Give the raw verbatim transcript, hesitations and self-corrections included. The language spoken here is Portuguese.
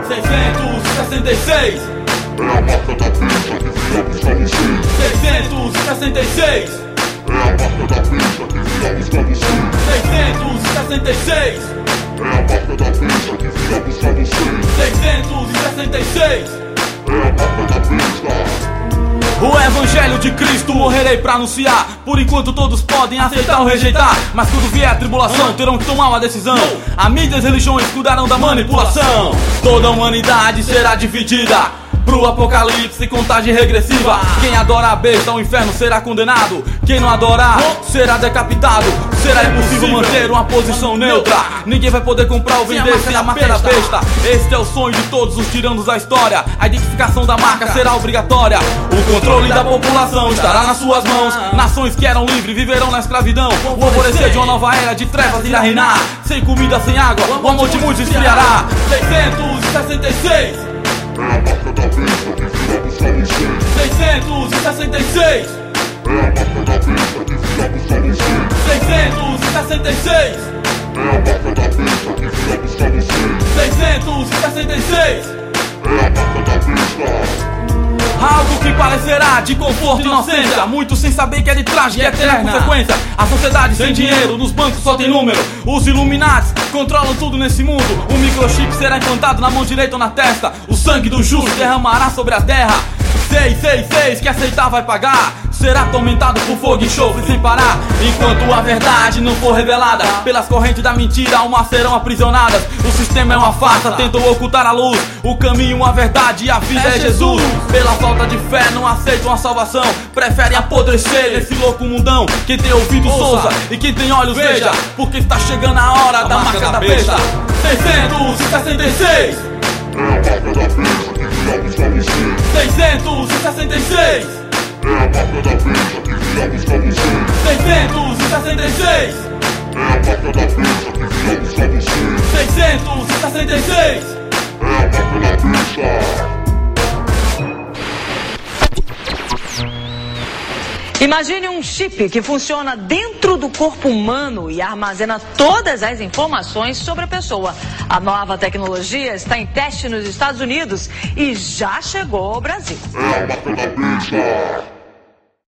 seiscentos e sessenta e seis é a marca da besta que virá buscar vocês. seiscentos e sessenta e seis é a marca da besta que virá buscar vocês. seiscentos e sessenta e seis é a marca da besta que virá buscar vocês. seiscentos e sessenta e seis é a marca da besta. O evangelho de Cristo morrerei pra anunciar. Por enquanto todos podem aceitar ou rejeitar, mas quando vier a tribulação terão que tomar uma decisão. A mídia e as religiões cuidarão da manipulação. Toda a humanidade será dividida pro apocalipse e contagem regressiva. Quem adora a besta ao inferno será condenado. Quem não adorar será decapitado. Será impossível manter uma posição neutra. Ninguém vai poder comprar ou vender sem a marca da besta. Este é o sonho de todos os tiranos da história. A identificação da marca será obrigatória. O controle da população estará nas suas mãos. Nações que eram livres viverão na escravidão. O alvorecer de uma nova era de trevas irá reinar. Sem comida, sem água, o amor de muitos esfriará. seiscentos e sessenta e seis é a marca da besta que virá buscar vocês. seiscentos e sessenta e seis é a marca da besta que virá buscar vocês. seiscentos e sessenta e seis é a marca da besta que virá buscar vocês. seiscentos e sessenta e seis é a marca da besta. Algo que parecerá de conforto e inocência, muitos sem saber que é de trágica e eterna consequência. A sociedade sem dinheiro, nos bancos só tem número. Os Illuminati controlam tudo nesse mundo. O microchip será implantado na mão direita ou na testa. O sangue do justo derramará sobre a terra. seis seis seis, que aceitar vai pagar. Será atormentado por fogo e enxofre sem parar. Enquanto a verdade não for revelada, pelas correntes da mentira almas serão aprisionadas. O sistema é uma farsa, tentam ocultar a luz. O caminho, a verdade e a vida é Jesus. Pela falta de fé não aceitam a salvação. Preferem apodrecer nesse louco mundão. Quem tem ouvido ouça e quem tem olhos veja, porque está chegando a hora da marca da besta. seiscentos e sessenta e seis é a marca da besta que virá buscar vocês. seiscentos e sessenta e seis é a marca da besta que virá buscar vocês. seiscentos e sessenta e seis é a marca da besta que virá buscar vocês. seiscentos e sessenta e seis é a marca da besta. Imagine um chip que funciona dentro do corpo humano e armazena todas as informações sobre a pessoa. A nova tecnologia está em teste nos Estados Unidos e já chegou ao Brasil. É a marca da besta.